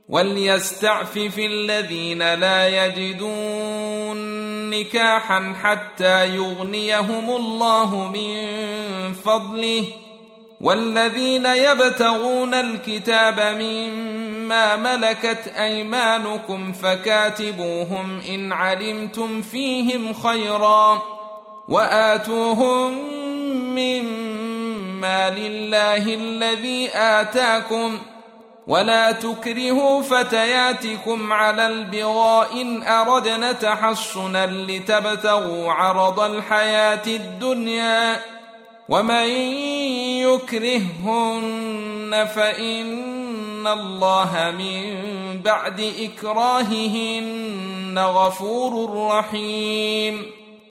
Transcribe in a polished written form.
وليستعفف الذين لا يجدون نكاحا حتى يغنيهم الله من فضله، والذين يبتغون الكتاب مما ملكت أيمانكم فكاتبوهم إن علمتم فيهم خيرا، وآتوهم مما لله الذي آتاكم، ولا تكرهوا فتياتكم على البغاء إن أردنا تحصنا لتبتغوا عرض الحياة الدنيا، ومن يكرههن فإن الله من بعد إكراههن غفور رحيم.